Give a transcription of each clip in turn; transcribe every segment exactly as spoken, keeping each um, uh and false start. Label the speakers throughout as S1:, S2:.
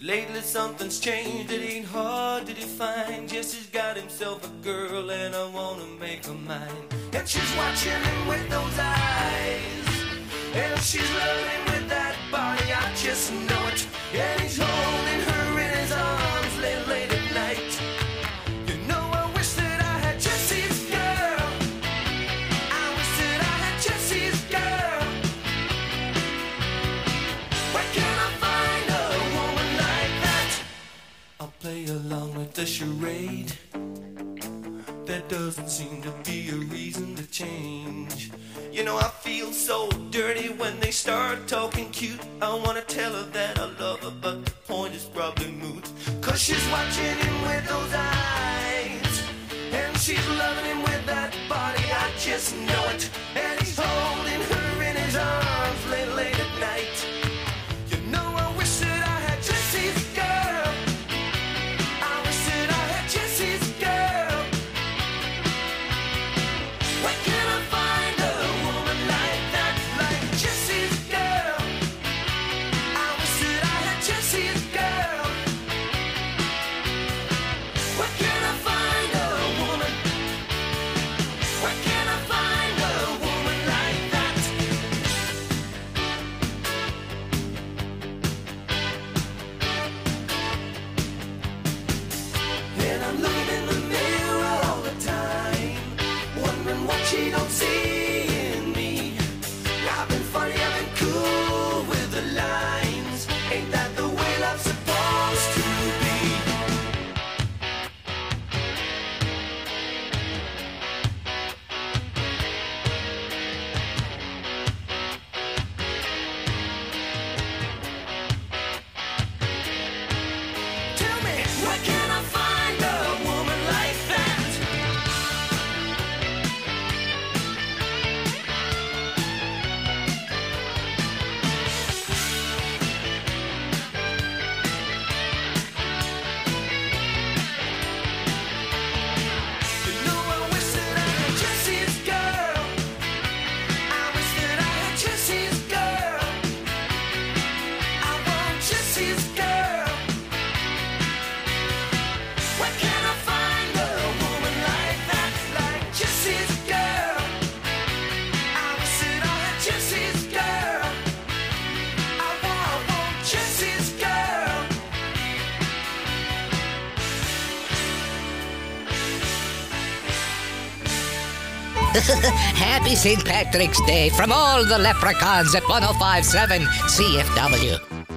S1: Lately something's changed, it ain't hard to define. Jesse's got himself a girl and I wanna make her mine. And she's watching him with those eyes, and she's loving him with that body, I just know it. And he's holding her in his arms late, late at night. You know I wish that I had Jesse's girl. I wish that I had Jesse's girl. Where can I find a woman like that? I'll play along with the charade. There doesn't seem to be a reason to change. You know I feel so dirty when they start talking cute. I wanna tell her that I love her, but the point is probably moot. Cause she's watching him with those eyes, and she's loving him with that body, I just know it. And he's holding her in his arms late, late at night. You know I wish that I had Jesse's girl. I wish that I had Jesse's girl. Where can I find a woman like that, like Jesse's girl? I wish that I had Jesse's girl. Where can I find a woman? Where can I find a woman like that? And I'm looking in the mirror all the time, wondering what she don't see in me. I've been funny, I've been cool with the lines. Ain't that the way love's supposed to be? Tell me, where can I find a woman like that? You know I wish that I had Jesse's girl. I wish that I had Jesse's girl. I want Jesse's girl. Where can I find a woman like that, like Jesse's girl? I wish that I had Jesse's girl. I want, I want Jesse's girl.
S2: Happy Saint Patrick's Day from all the leprechauns at one oh five point seven C F W.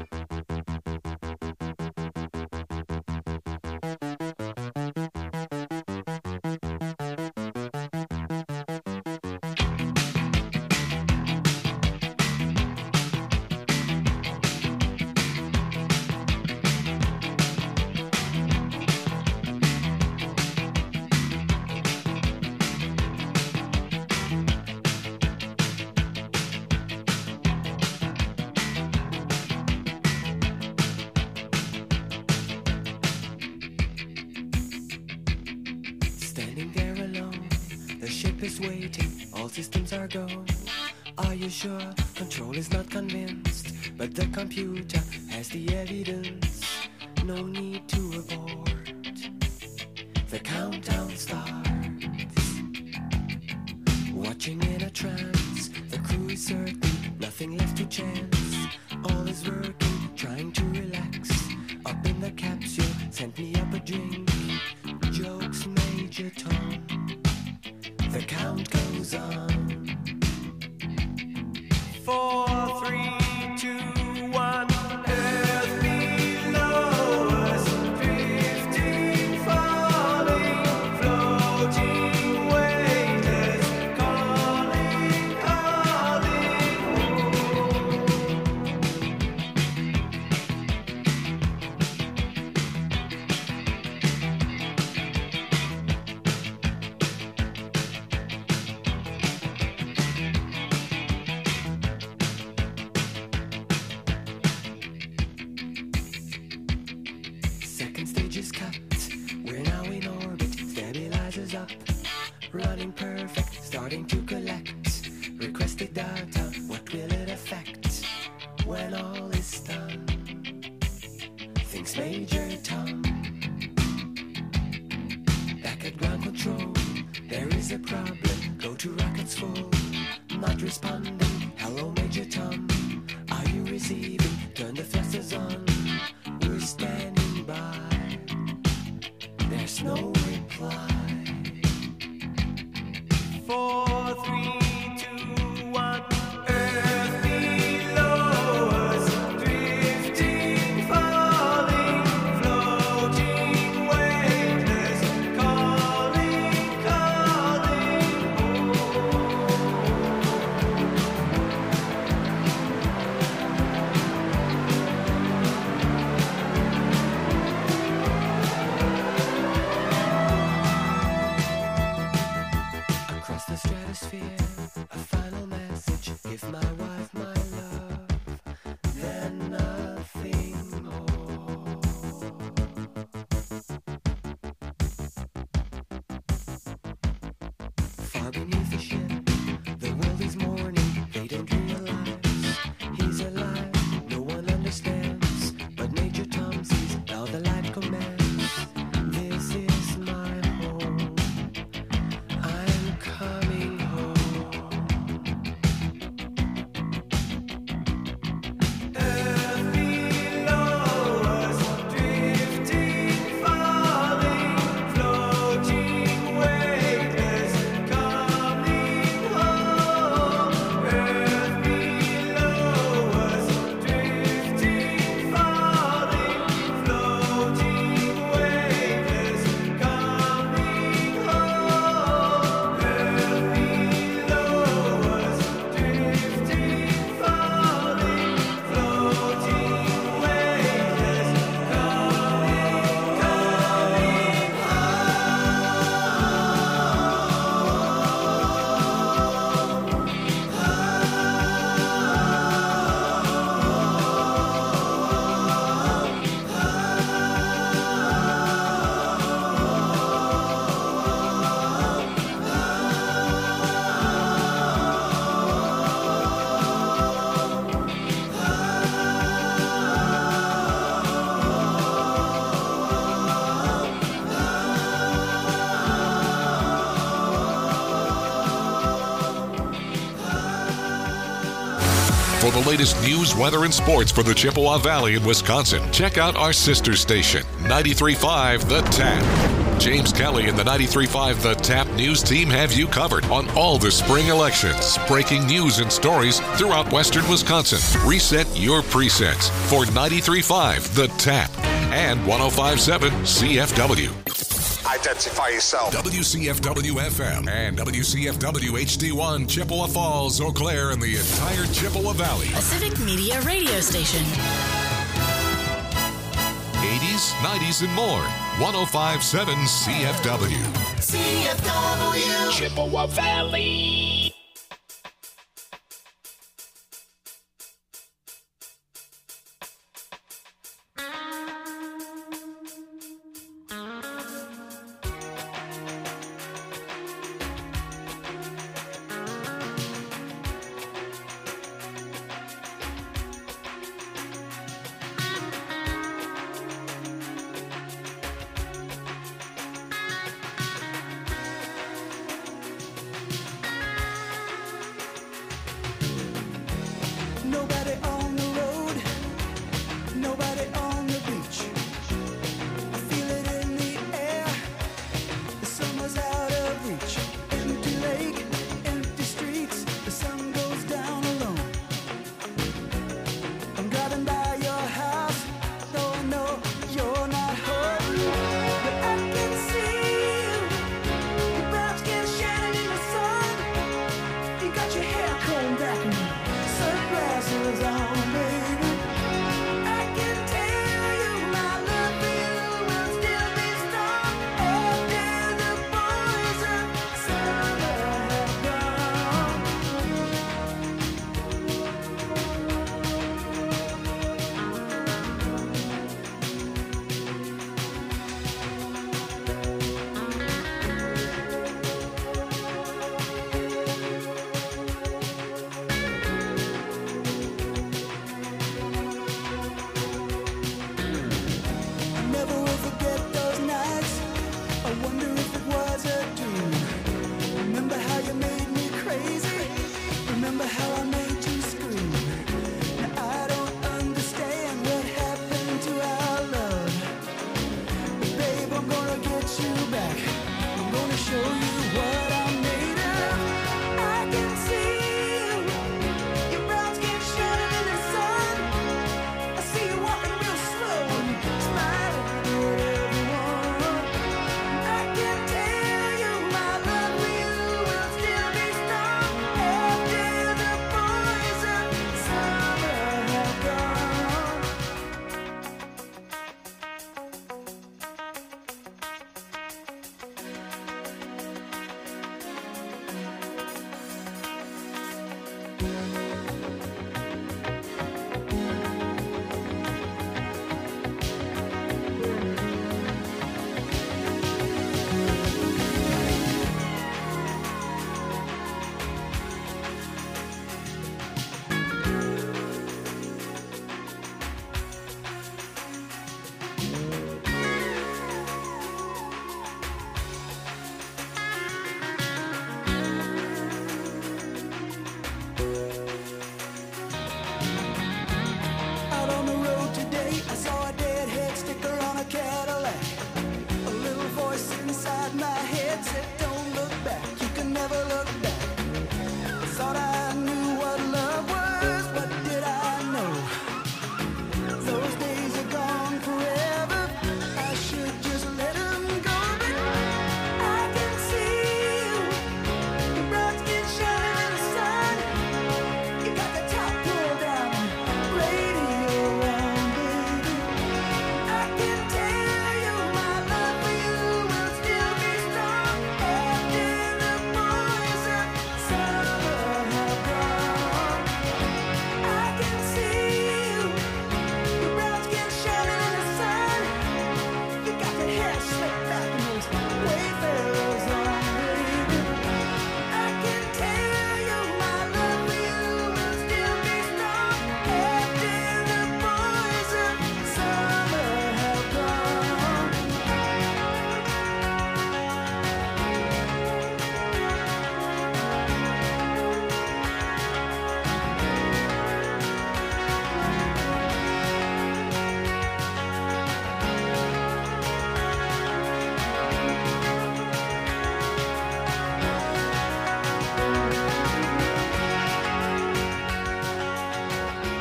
S1: Standing there alone, the ship is waiting, all systems are go. Are you sure? Control is not convinced, but the computer has the evidence. No need to abort. The countdown starts. Watching in a trance, the crew is certain, nothing left to chance. All is working, trying to relax. Up in the capsule, sent me up a drink. Jokes, Major Tom. The count goes on. Four, three, two, one. Earth below us, drifting, falling, floating, weightless, calling, calling home. Second stage is cut. We're now in orbit. Stabilizers up. Running perfect. Starting to collect. Requested data. What will it affect when all is done? thinks Major Tom. Back at ground control, there is a problem. Go to rockets full, not responding. Hello, Major Tom, are you receiving? Turn the thrusters on, we're standing by. There's no reply. Four, three, two, one. Earth below us, drifting, falling, floating, weightless, calling, calling home. Across the stratosphere, a final message. Give my wife my love, then nothing more. Far beneath the ship, the world is mourning. They don't realize he's alive. No one understands, but Major Tom sees how the life commences. This is my home. I'm coming home. Earth below us, drifting, falling, floating, weightless, coming home. Earth below us, drifting, falling, floating, weightless, coming home. Earth below us, drifting, falling, floating, weightless, coming, coming
S3: For the latest news, weather, and sports for the Chippewa Valley in Wisconsin, check out our sister station, ninety-three point five The Tap. James Kelly and the ninety-three point five The Tap news team have you covered on all the spring elections, breaking news and stories throughout western Wisconsin. Reset your presets for ninety-three point five The Tap and one oh five point seven C F W.
S4: Identify yourself.
S3: W C F W F M and W C F W H D one, Chippewa Falls, Eau Claire, and the entire Chippewa Valley.
S5: A civic media radio station.
S3: eighties, nineties, and more. one oh five point seven C F W.
S1: C F W.
S4: Chippewa Valley.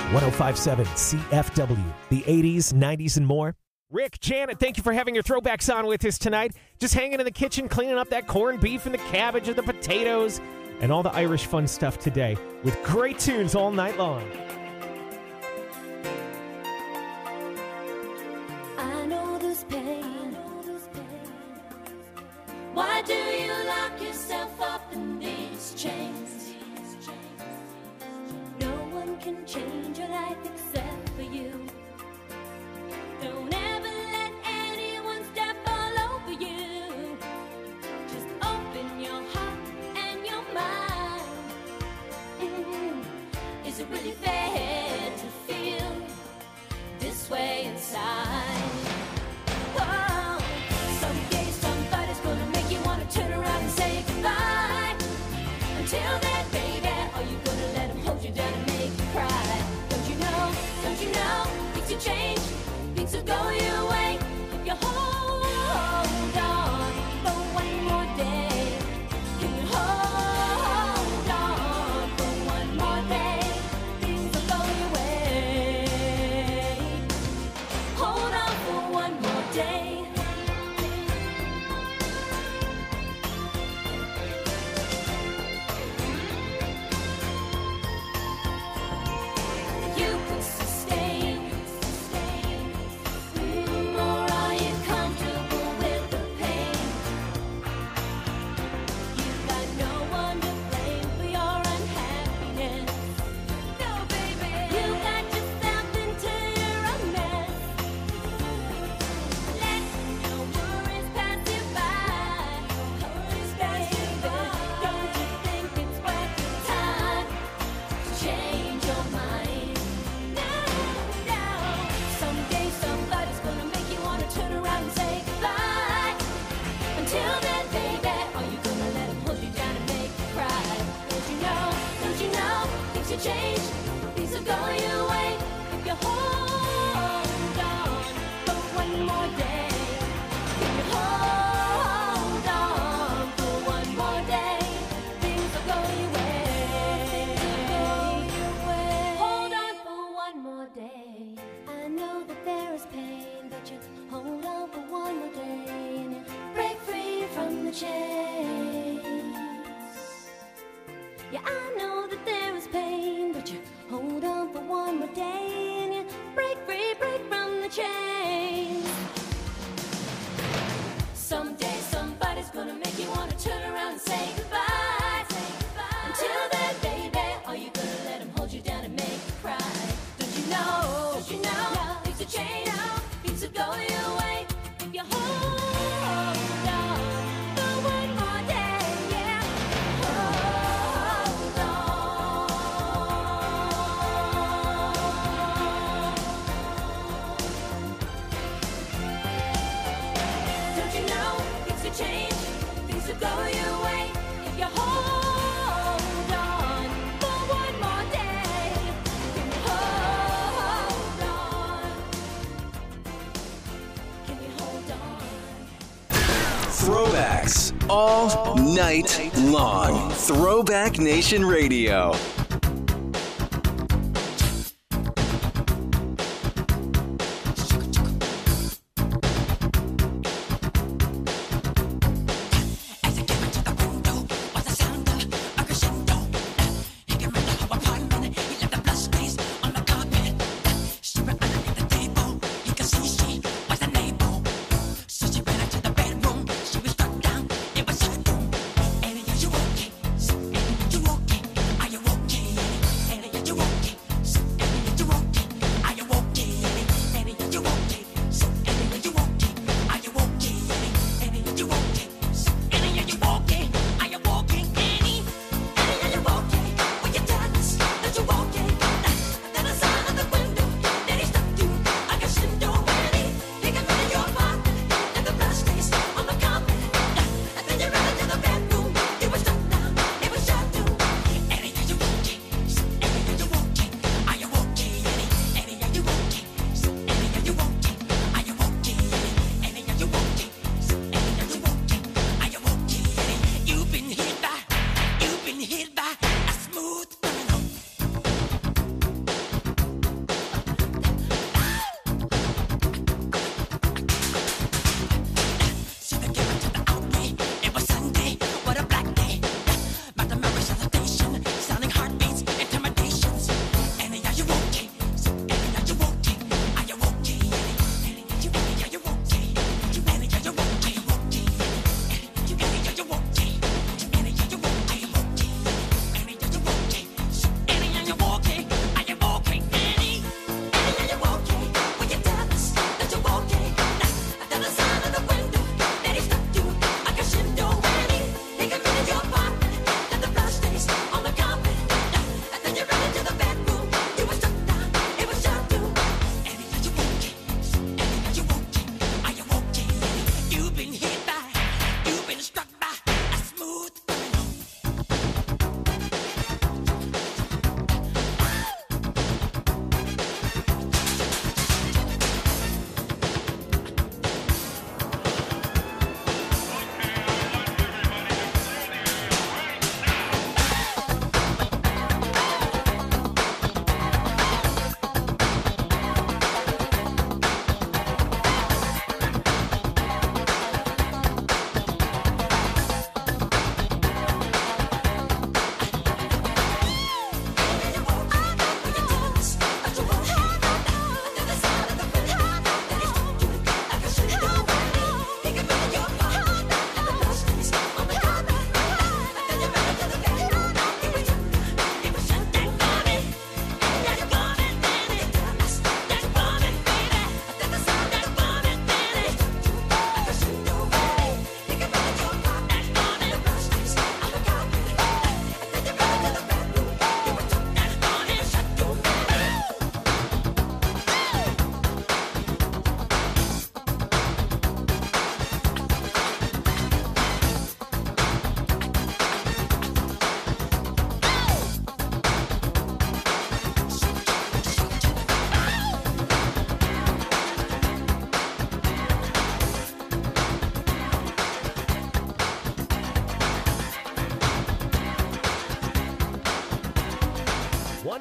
S6: one oh five point seven C F W, the eighties, nineties, and more.
S7: Rick, Janet, thank you for having your throwbacks on with us tonight. Just hanging in the kitchen, cleaning up that corned beef and the cabbage and the potatoes and all the Irish fun stuff today with great tunes all night long.
S8: I know this pain. Why do you lock yourself up in these chains? No one can change your life except for you. Don't ever let anyone step all over you. Just open your heart and your mind. Mm. Is it really fair to feel this way inside? Oh, someday somebody's gonna make you wanna turn around and say goodbye. Until then, baby, are you gonna let him hold you down and make you cry? Don't you know, don't you know, things will change. Things will go your way if you hold on for one more day. Can you hold on for one more day? Things will go your way. Hold on for one more day. You can sustain. Or are you comfortable with the pain? You got no one to blame for your unhappiness. No, baby. You got yourself into your own mess. Let your worries pass you by. Worries pass you by. Don't you think it's worth your time to change your mind? No, no. Someday somebody's gonna make you wanna turn around and say goodbye. Until then, baby, are you gonna let him hold you down and make you cry? Don't you know, don't you know, things will change, things will go your way if you hold on for one more day. If you hold on for one more day, things will go your way. Hold on for one more day. I know that there is pain, but you hold on for one more day and you break free from the chains. Yeah, I know that there is pain, but you hold on for one more day and you break free, break from the chains. Someday somebody's gonna make you wanna turn around and say goodbye. Until then, baby, are you gonna let him hold you down and make you cry? Don't you know, don't you know, things will change, things will go your way if you hold on for one more day, yeah. Hold on. Don't you know, things will change, things will go your way if you hold on for one more day. Can you hold on? Can you hold on?
S9: Throwbacks all night long. Throwback Nation Radio.
S10: You okay? Are you okay?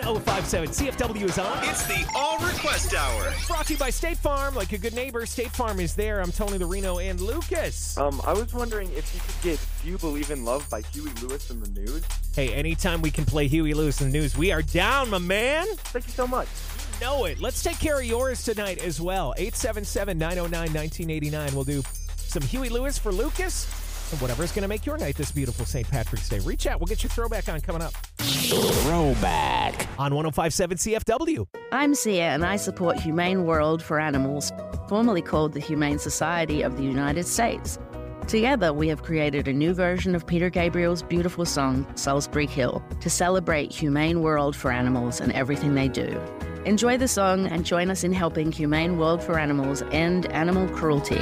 S7: oh five seven. C F W is on.
S10: It's the All Request Hour.
S7: Brought to you by State Farm. Like a good neighbor, State Farm is there. I'm Tony the Reno and Lucas.
S11: Um, I was wondering if you could get Do You Believe in Love by Huey Lewis and the News.
S7: Hey, anytime we can play Huey Lewis and the News, we are down, my man.
S11: Thank you so much.
S7: You know it. Let's take care of yours tonight as well. eight seven seven, nine oh nine, nineteen eighty-nine. We'll do some Huey Lewis for Lucas and whatever's going to make your night this beautiful Saint Patrick's Day. Reach out. We'll get your throwback on coming up. Throwback on one oh five seven C F W.
S12: I'm Sia, and I support Humane World for Animals, formerly called the Humane Society of the United States. Together, we have created a new version of Peter Gabriel's beautiful song, Salisbury Hill, to celebrate Humane World for Animals and everything they do. Enjoy the song and join us in helping Humane World for Animals end animal cruelty.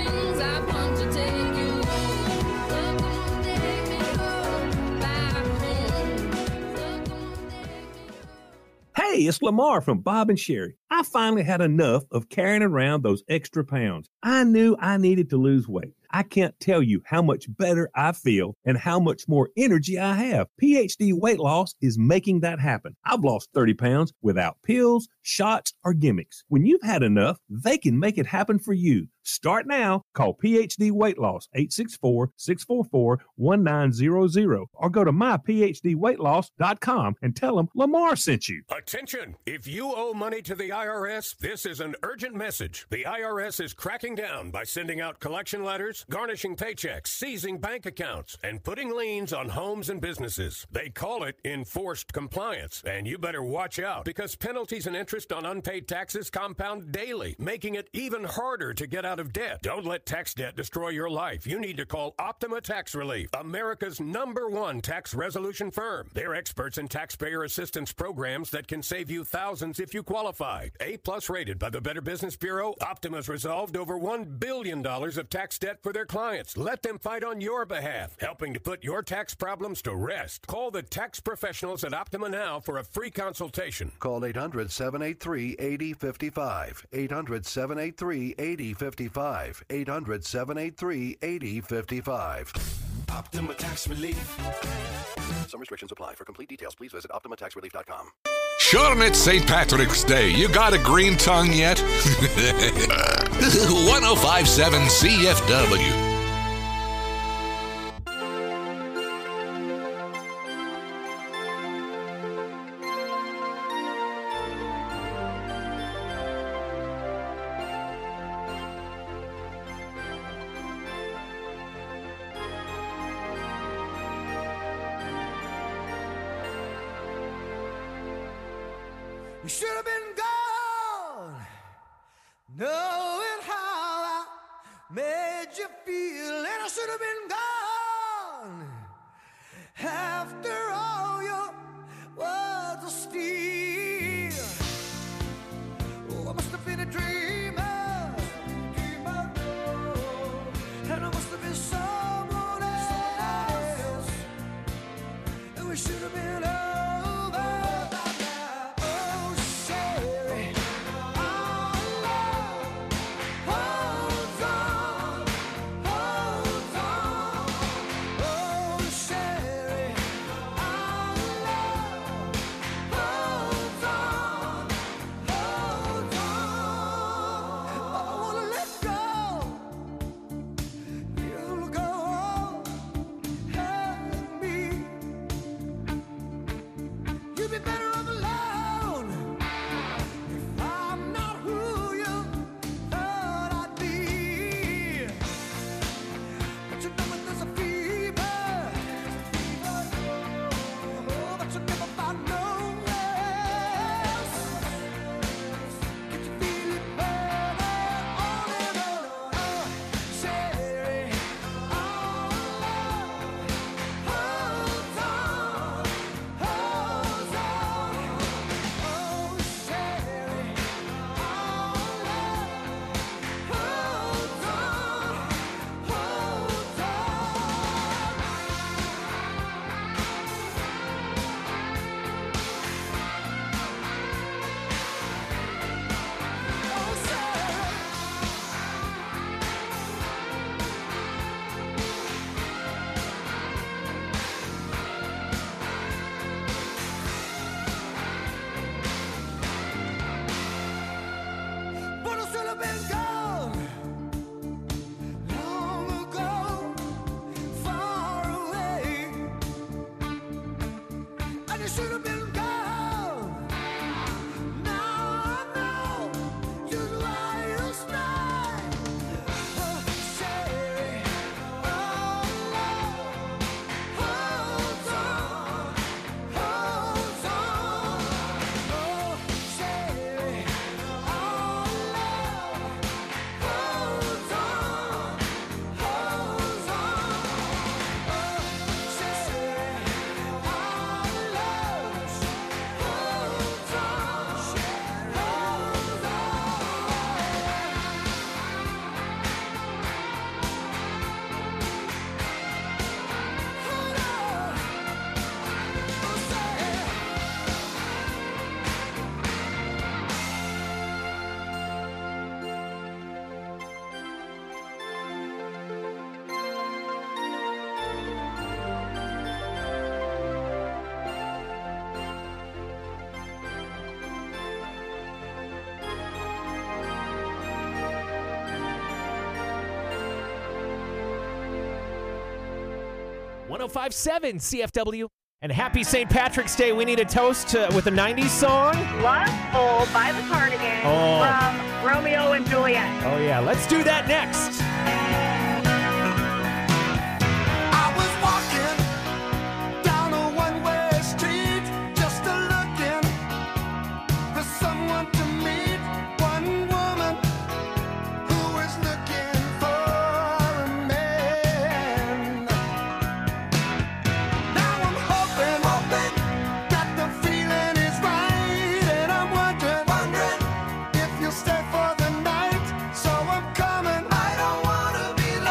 S13: Hey, it's Lamar from Bob and Sherry. I finally had enough of carrying around those extra pounds. I knew I needed to lose weight. I can't tell you how much better I feel and how much more energy I have. P H D Weight Loss is making that happen. I've lost thirty pounds without pills, shots, or gimmicks. When you've had enough, they can make it happen for you. Start now. Call P H D Weight Loss, eight six four, six four four, one nine zero zero, or go to my p h d weight loss dot com and tell them Lamar sent you.
S14: Attention! If you owe money to the I R S, this is an urgent message. The I R S is cracking down by sending out collection letters, garnishing paychecks, seizing bank accounts, and putting liens on homes and businesses. They call it enforced compliance, and you better watch out because penalties and interest on unpaid taxes compound daily, making it even harder to get out of debt. Don't let tax debt destroy your life. You need to call Optima Tax Relief, America's number one tax resolution firm. They're experts in taxpayer assistance programs that can save you thousands if you qualify. A-plus rated by the Better Business Bureau, Optima's resolved over one billion dollars of tax debt for their clients. Let them fight on your behalf, helping to put your tax problems to rest. Call the tax professionals at Optima now for a free consultation.
S15: Call eight hundred, seven eight three, eight oh five five. eight hundred, seven eight three, eight oh five five. eight hundred, seven eight three, eight oh five five.
S1: Optima Tax Relief.
S15: Some restrictions apply. For complete details, please visit optima tax relief dot com.
S3: Sure, it's Saint Patrick's Day. You got a green tongue yet? one oh five point seven C F W.
S1: You should have been gone, knowing how I made you feel, and I should have been gone after all your words of steel. Oh, I must have been a dreamer, dreamer, oh, and I must have been someone else, and we should have been over. Hold on.
S7: one oh five point seven C F W. And happy Saint Patrick's Day. We need a toast to, with a nineties song.
S16: Lustful by the Cardigans
S7: Oh.
S16: from Romeo and Juliet.
S7: Oh, yeah. Let's do that next.
S1: I was walking down a one-way street, just a looking for someone to meet. One woman who was looking for a man. Now I'm hoping, hoping that the feeling is right, and I'm wondering, wondering if you'll stay for the night. So I'm coming. I don't wanna be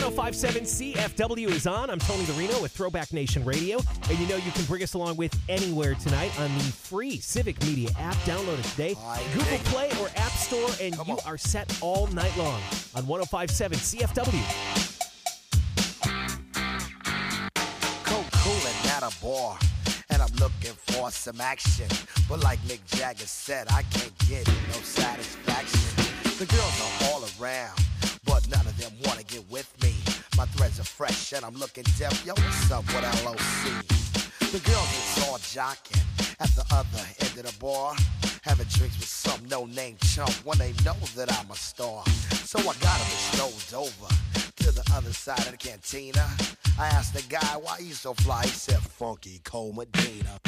S7: oh five seven C F W is on. I'm Tony Larino with Throwback Nation Radio. And you know you can bring us along with anywhere tonight on the free Civic Media app. Download it today. Google Play or App Store, and Come you on. are set all night long on one oh five seven C F W.
S17: Cool and at a bar, and I'm looking for some action. But like Mick Jagger said, I can't get no satisfaction. The girls are all around, but none of them wanna get with me. My threads are fresh and I'm looking deaf. Yo, what's up with L O C? The girls is all jocking at the other end of the bar, having drinks with some no-name chump when they know that I'm a star. So I got them strolled over to the other side of the cantina. I asked the guy why he's so fly. He said, Funky Cole Medina.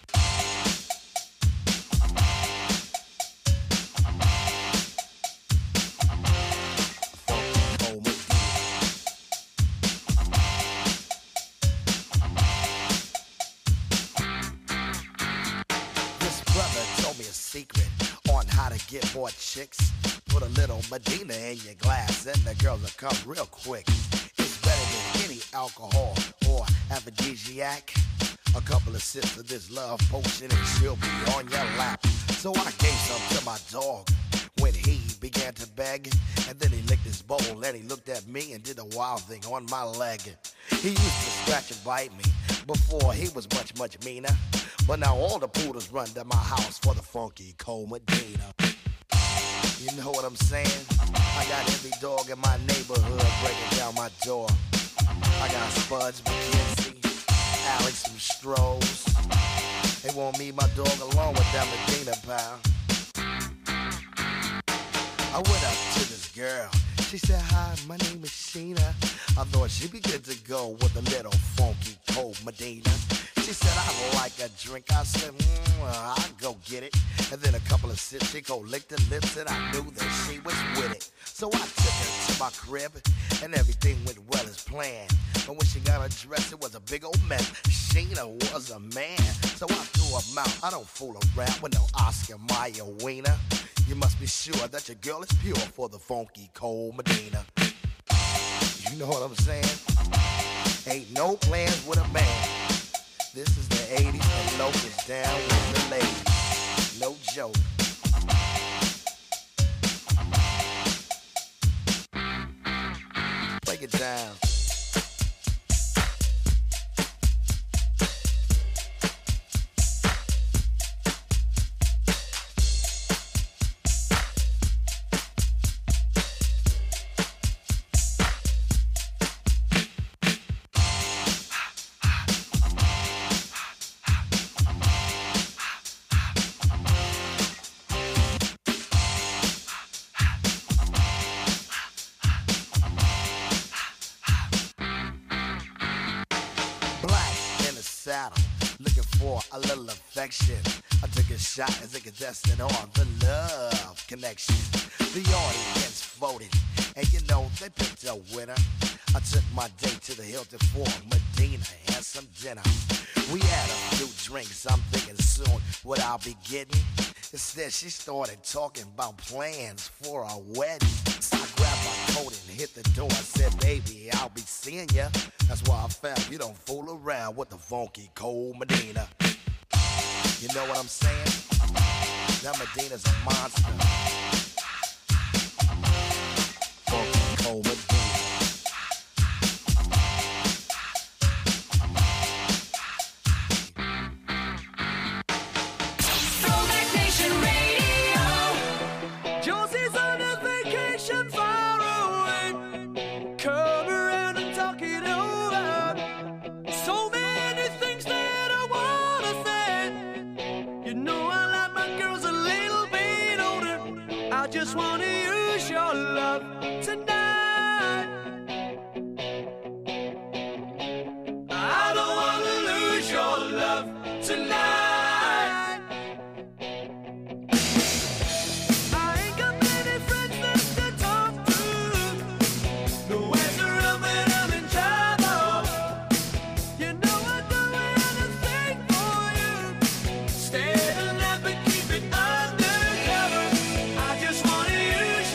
S17: Secret on how to get more chicks. Put a little Medina in your glass and the girls will come real quick. It's better than any alcohol or aphrodisiac. A couple of sips of this love potion and she'll be on your lap. So I gave some to my dog when he began to beg. And then he licked his bowl and he looked at me and did a wild thing on my leg. He used to scratch and bite me before he was much, much meaner. But now all the poodles run to my house for the Funky Cole Medina. You know what I'm saying? I got every dog in my neighborhood breaking down my door. I got Spuds, McKenzie, Alex, and Strohs. They want me, my dog, along with that Medina pal. I went up to this girl. She said, hi, my name is Sheena. I thought she'd be good to go with a little Funky Cole Medina. She said, I like a drink. I said, mm, I'll go get it. And then a couple of sips, she go lick the lips, and I knew that she was with it. So I took her to my crib, and everything went well as planned. But when she got her dress, it was a big old mess. Sheena was a man, so I threw her mouth. I don't fool around with no Oscar Mayer wiener. You must be sure that your girl is pure for the Funky Cole Medina. You know what I'm saying? Ain't no plans with a man. This is the eighties and Locust down with the ladies. No joke. Break it down. Looking for a little affection. I took a shot as a contestant on the Love Connection. The audience voted, and you know they picked a winner. I took my date to the Hilton for Medina and some dinner. We had a few drinks, I'm thinking soon what I'll be getting. Instead, she started talking about plans for our wedding. So I grabbed my coat and hit the door. I said, baby, I'll be seeing ya. That's why I found you don't fool around with the Funky Cole Medina. You know what I'm saying? That Medina's a monster. Funky Cole Medina.
S1: Stay alive and keep it undercover. I just wanna use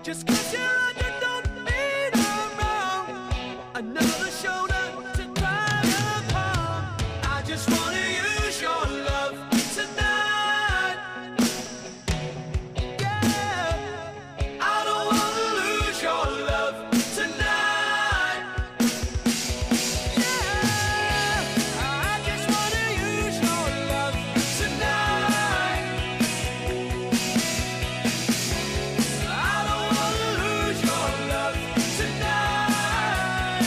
S1: Just 'cause you're on, you don't mean I'm wrong. Another shoulder to cry upon. I just wanna use your love tonight. Yeah, I don't wanna lose your love tonight. Yeah, I just wanna use your love tonight. I don't wanna lose your love tonight.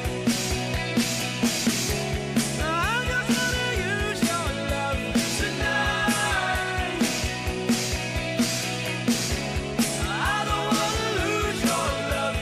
S1: I just wanna use your love tonight. I don't wanna lose your love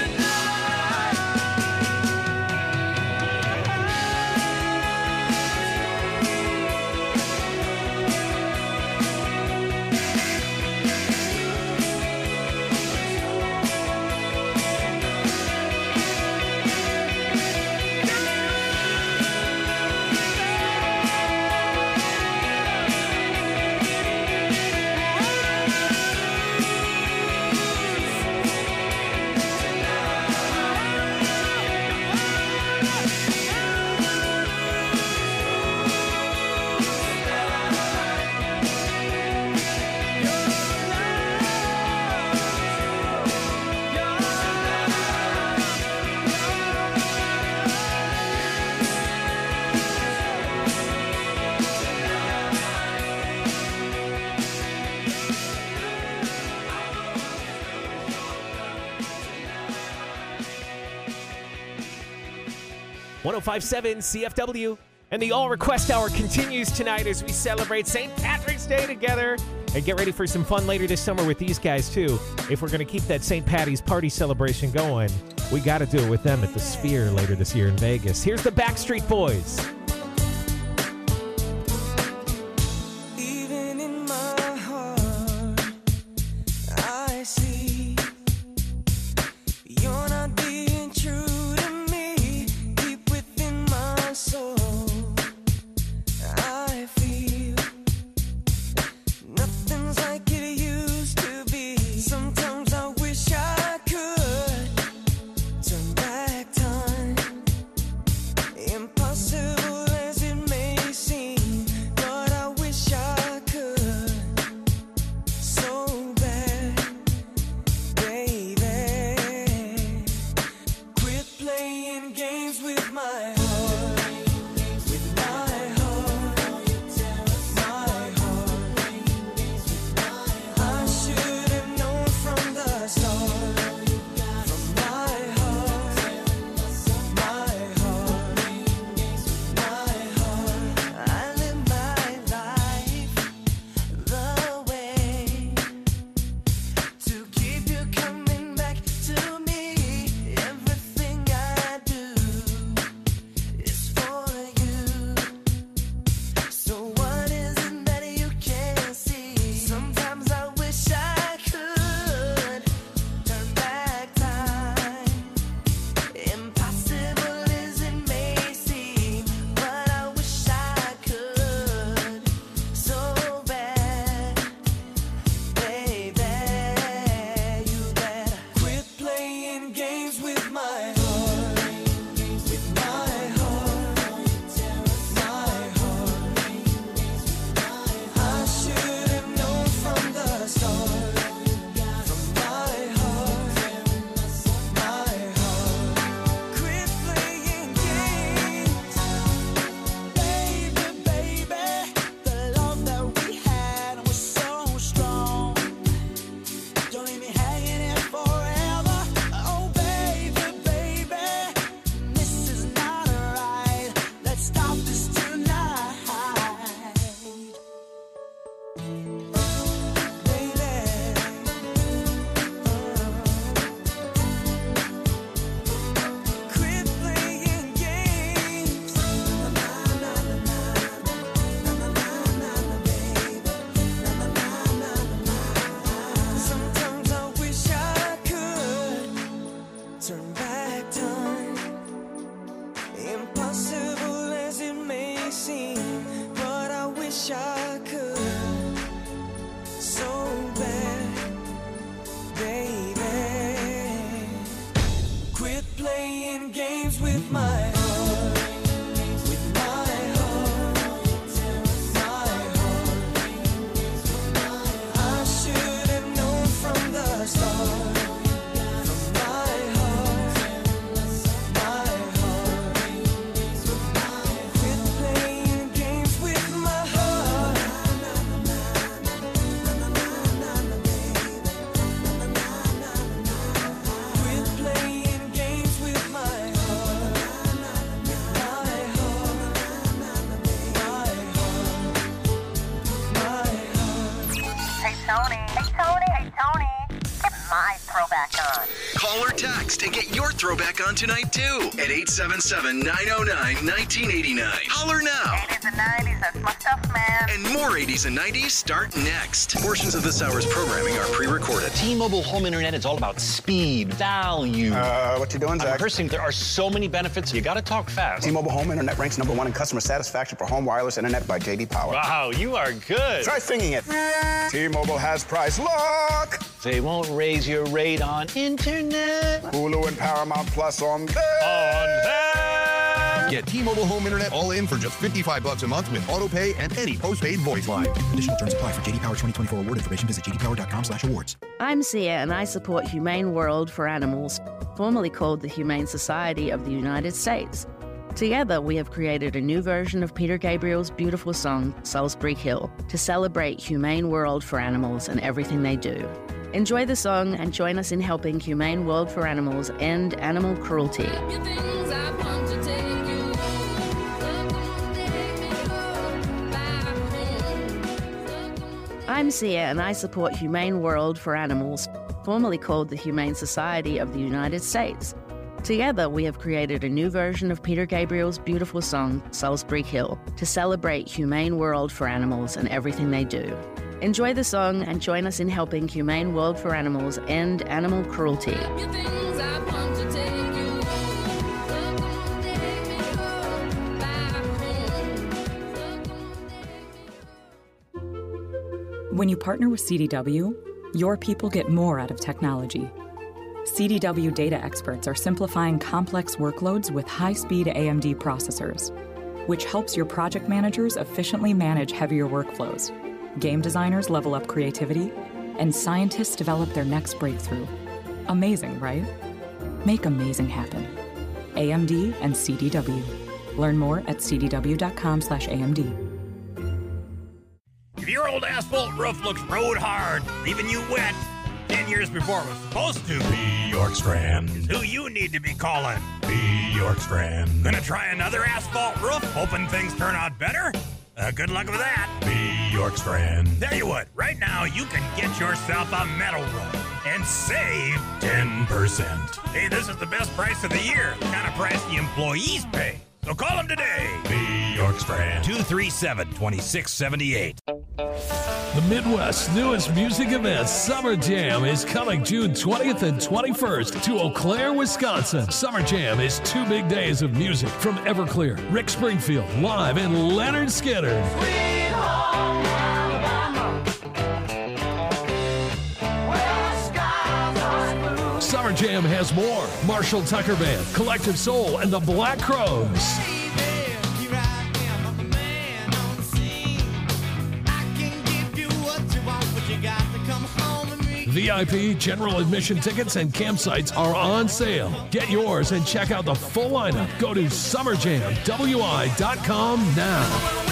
S7: one oh five point seven C F W. And the All Request Hour continues tonight as we celebrate Saint Patrick's Day together and get ready for some fun later this summer with these guys, too. If we're going to keep that Saint Patty's party celebration going, we got to do it with them at the Sphere later this year in Vegas. Here's the Backstreet Boys.
S1: Even in my heart, I see you're not being true to me. Deep within my soul, I feel nothing's like it used to be. Sometimes I wish I could turn back time. Impossible
S18: throwback on.
S9: Call or text and get your throwback on tonight, too, at eight seven seven, nine oh nine, one nine eight nine. Holler now.
S18: eighties and nineties, that's my stuff, man.
S9: And more eighties and nineties start next. Portions of this hour's programming are pre-recorded.
S19: T-Mobile Home Internet is all about speed, value.
S20: Uh, what you doing, Zach?
S19: I'm rehearsing. There are so many benefits. You got to talk fast.
S20: T-Mobile Home Internet ranks number one in customer satisfaction for home wireless internet by J D Power.
S19: Wow, you are good.
S20: Try singing it. T-Mobile has price lock.
S19: They won't raise your rate on internet.
S20: Hulu and Paramount Plus on there.
S19: On there.
S21: Get T-Mobile Home Internet all in for just fifty-five bucks a month with auto pay and any postpaid voice line.
S22: Additional terms apply. For J D Power twenty twenty-four award information, visit j d power dot com slash awards.
S12: I'm Sia, and I support Humane World for Animals, formerly called the Humane Society of the United States. Together, we have created a new version of Peter Gabriel's beautiful song, Salisbury Hill, to celebrate Humane World for Animals and everything they do. Enjoy the song and join us in helping Humane World for Animals end animal cruelty. I'm Sia, and I support Humane World for Animals, formerly called the Humane Society of the United States. Together, we have created a new version of Peter Gabriel's beautiful song, Salisbury Hill, to celebrate Humane World for Animals and everything they do. Enjoy the song and join us in helping Humane World for Animals end animal cruelty.
S23: When you partner with C D W, your people get more out of technology. C D W data experts are simplifying complex workloads with high-speed A M D processors, which helps your project managers efficiently manage heavier workflows. Game designers level up creativity, and scientists develop their next breakthrough. Amazing, right? Make amazing happen. A M D and C D W. Learn more at c d w dot com slash A M D.
S24: If your old asphalt roof looks road hard, leaving you wet ten years before it was supposed to,
S25: B. York Strand
S24: is who you need to be calling.
S25: B. York Strand.
S24: Gonna try another asphalt roof, hoping things turn out better? Uh, good luck with that.
S25: B. York Strand.
S24: Tell you what, right now you can get yourself a metal roof and save
S25: ten percent.
S24: Hey, this is the best price of the year. The kind of price the employees pay. So call them today.
S25: B. York Strand.
S24: two three seven, two six seven eight.
S26: The Midwest's newest music event, Summer Jam, is coming June twentieth and twenty-first to Eau Claire, Wisconsin. Summer Jam is two big days of music from Everclear, Rick Springfield, live, and Leonard Skinner.
S1: Sweet home Alabama, where skies are blue.
S26: Summer Jam has more. Marshall Tucker Band, Collective Soul, and the Black Crowes. V I P, general admission tickets, and campsites are on sale. Get yours and check out the full lineup. Go to summer jam w i dot com now.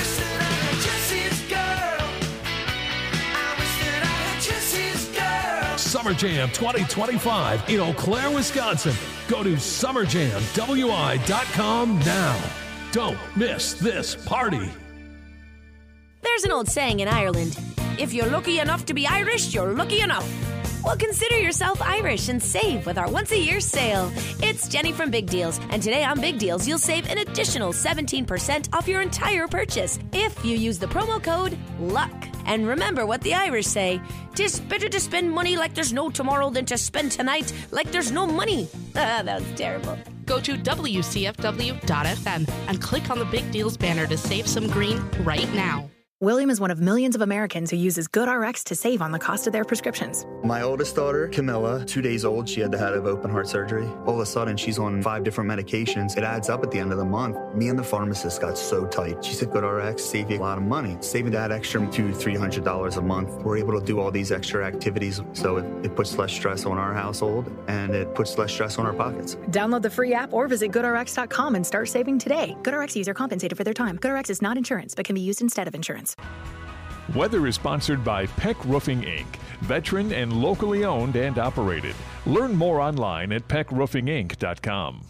S26: Summer Jam twenty twenty-five in Eau Claire, Wisconsin. Go to summer jam w i dot com now. Don't miss this party.
S27: There's an old saying in Ireland, if you're lucky enough to be Irish, you're lucky enough. Well, consider yourself Irish and save with our once-a-year sale. It's Jenny from Big Deals, and today on Big Deals, you'll save an additional seventeen percent off your entire purchase if you use the promo code LUCK. And remember what the Irish say, 'tis better to spend money like there's no tomorrow than to spend tonight like there's no money. Ah, that was terrible.
S28: Go to w c f w dot f m and click on the Big Deals banner to save some green right now.
S29: William is one of millions of Americans who uses GoodRx to save on the cost of their prescriptions.
S30: My oldest daughter, Camilla, two days old, she had to have open heart surgery. All of a sudden, she's on five different medications. It adds up at the end of the month. Me and the pharmacist got so tight. She said, GoodRx save you a lot of money. Saving that extra two, three hundred dollars a month. We're able to do all these extra activities, so it, it puts less stress on our household and it puts less stress on our pockets.
S29: Download the free app or visit good r x dot com and start saving today. GoodRx user compensated for their time. GoodRx is not insurance, but can be used instead of insurance.
S31: Weather is sponsored by Peck Roofing Incorporated, veteran and locally owned and operated. Learn more online at peck roofing inc dot com.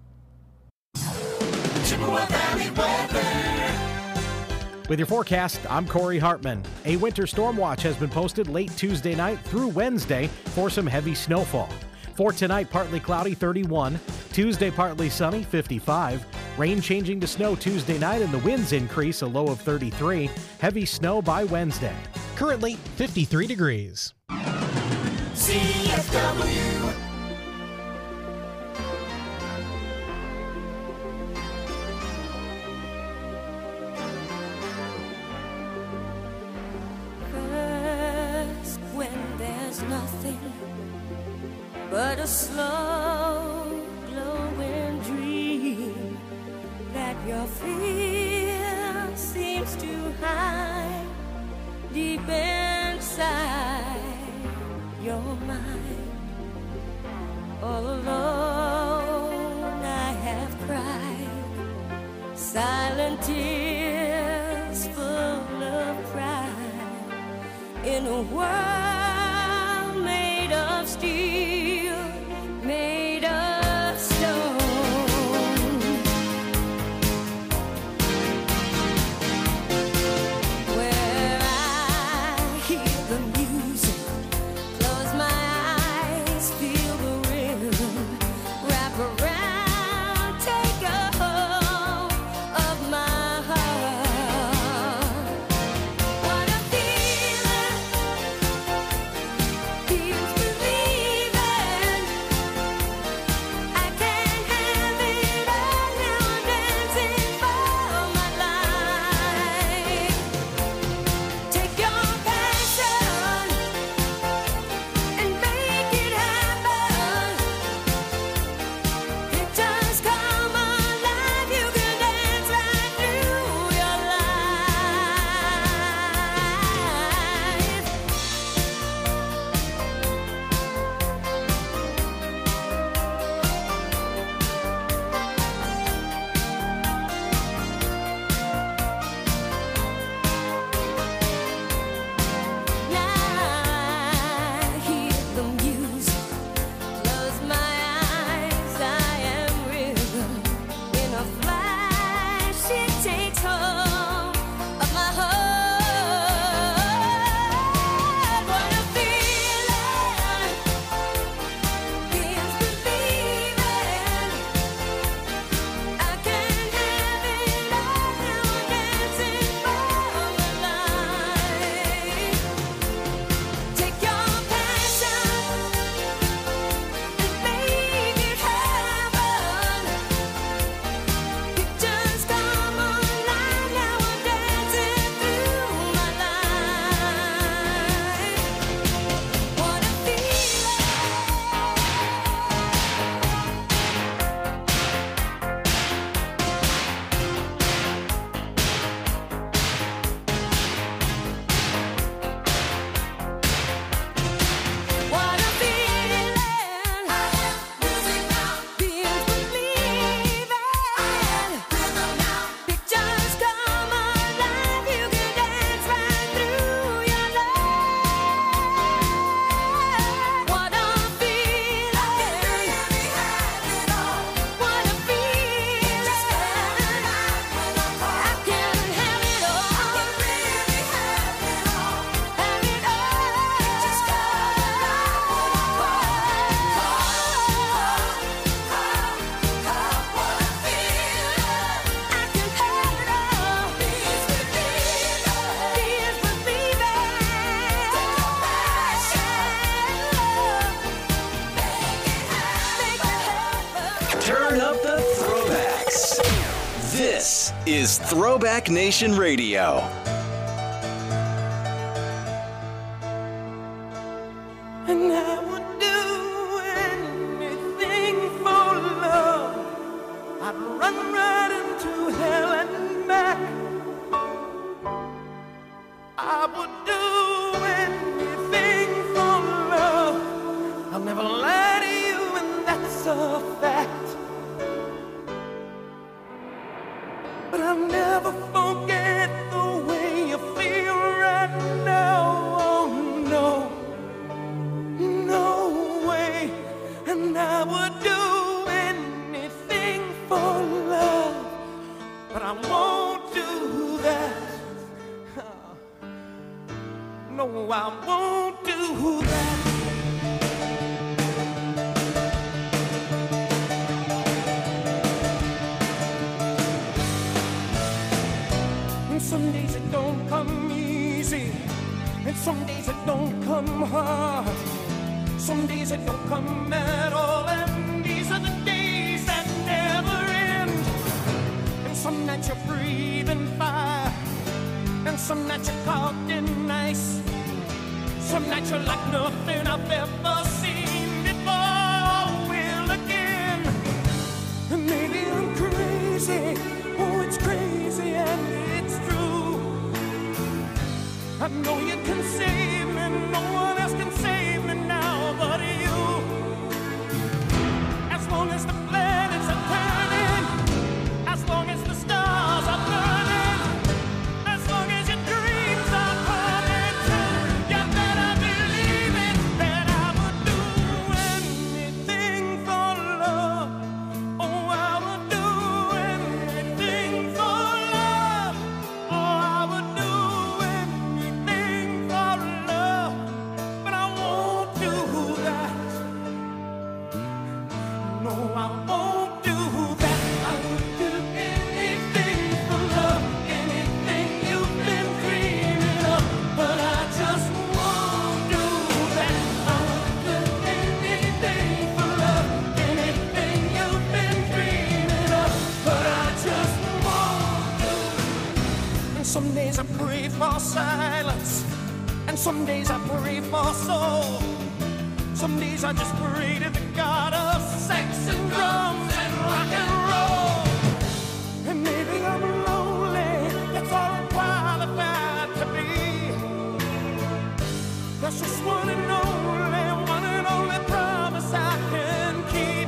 S1: Chippewa Valley weather.
S32: With your forecast, I'm Corey Hartman. A winter storm watch has been posted late Tuesday night through Wednesday for some heavy snowfall. For tonight, partly cloudy, thirty-one. Tuesday, partly sunny, fifty-five. Rain changing to snow Tuesday night, and the winds increase, a low of thirty-three. Heavy snow by Wednesday.
S7: Currently, fifty-three degrees.
S1: C F W.
S2: First, when there's nothing but a slow glowing dream that your fear seems to hide deep inside your mind. All alone I have cried silent tears full of pride in a world made of steel, made of stone. Where I hear the music, close my eyes, feel the rhythm, wrap around, take a hold of my heart. What a feeling, feels believing. I can't have it all now, I'm dancing for my life. Take your passion and make it happen. Pictures come alive, you can dance right through your life. I hear the music, close my eyes, I am rhythm. In a flash, it takes hold of my heart. What a feeling, feels believing. I can't have it all now, I'm dancing for my life. Take your passion and make it happen. Pictures come alive, now I'm dancing through my life. What a feeling. What a feeling. Music now feels believing. Pictures come alive, you can dance right through your life. What a feeling. What a feeling. I can have it all. Have it all. Just
S9: Turn up the throwbacks. This is Throwback Nation Radio.
S1: And I would do anything for love. I'd run right into hell and back. I would do anything for love. I'll never lie to you, and that's a fact. But I'll never forget the way you feel right now. Oh no. No way, and I would do anything for love, but I won't do that. No, I won't do that. Some days it don't come hard. Some days it don't come at all. And these are the days that never end. And some nights you're breathing fire. And some nights you're caught in ice. Some nights you're like nothing I've ever seen before. Will again. And maybe I'm crazy. Oh, it's crazy and it's true. I know you can save me. No one else can save me now but you. As long as the planets are turning, as long as the stars are burning, as long as your dreams are coming true, you better believe it that I would do anything for love. Oh, I would do anything for love. Oh, I would do anything for love. But I won't do that. No, I won't do that. I would do anything for love, anything you've been dreaming of. But I just won't do that. I would do anything for love, anything you've been dreaming of. But I just won't do it. And some days I pray for silence, and some days I pray for soul. Some days I just pray to the God of sex and drums and rock and roll. And maybe I'm lonely, that's all I'm qualified to be. That's just one and only, one and only promise I can keep.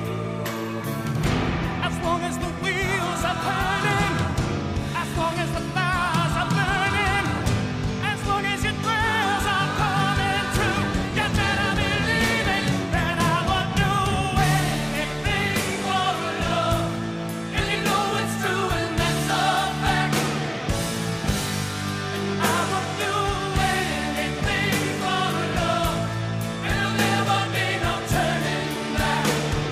S1: As long as the wheels are turning, as long as the fires are burning, as long as your prayers are coming true, you better believe it that I would do anything for love. And you know it's true and that's a fact. And I would do anything for love. And there'll never be no turning back.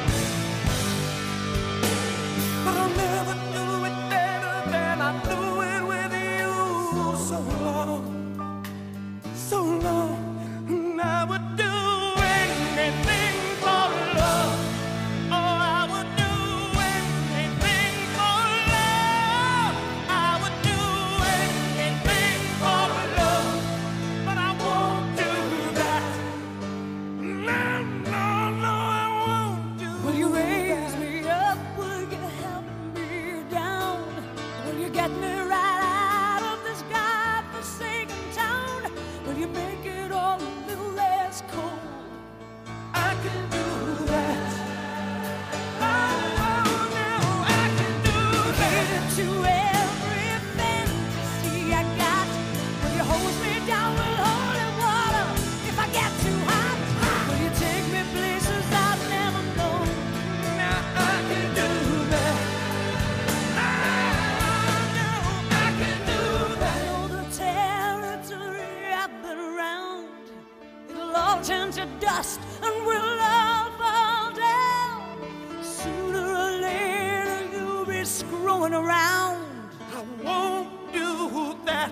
S1: But I'll never do it better than I do it with you. So long, so long, and I would do anything for love. Oh, I would do anything for love. I would do anything for love, but I won't do that. No, no, no, I won't do that. Will you raise me up? Will you help me down? Will you get me right out of this godforsaken town? Will you make it all a little less cold? I can do that. Oh, no, I can do that. To every fantasy I got, will you hose me down with holy water if I get too hot? Will you take me places I've never known? Now I can do that. Oh, no, I can do that. I know the territory I've been around. It'll all turn to dust and we'll all fall down. Sooner or later you'll be screwing around. I won't do that.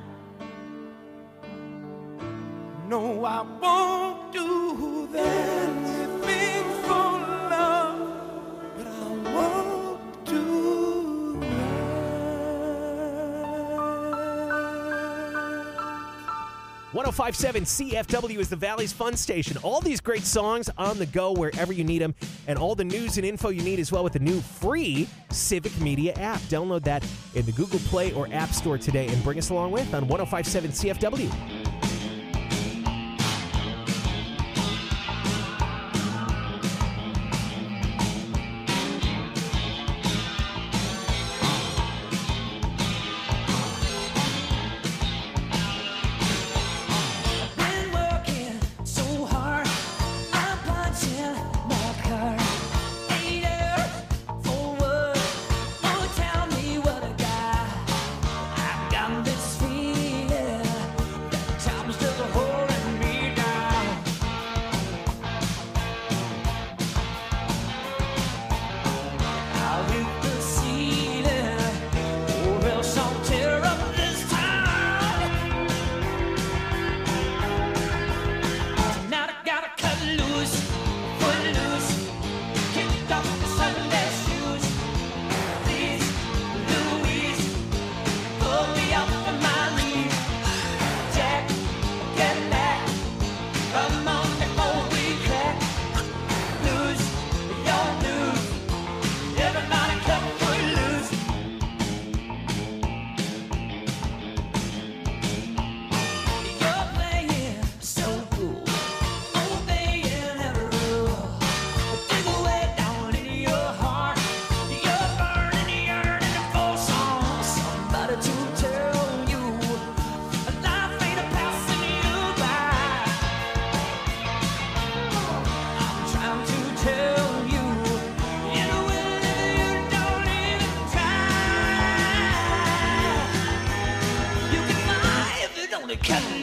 S1: No, I won't do that. Anything for love, but I won't do
S7: one oh five point seven C F W is the Valley's Fun Station. All these great songs on the go wherever you need them, and all the news and info you need as well with the new free Civic Media app. Download that in the Google Play or App Store today and bring us along with on one oh five point seven C F W.
S1: Been working so hard, I'm punching my card. Ain't there for what? Oh, tell me what I got. I've got this feeling that cat.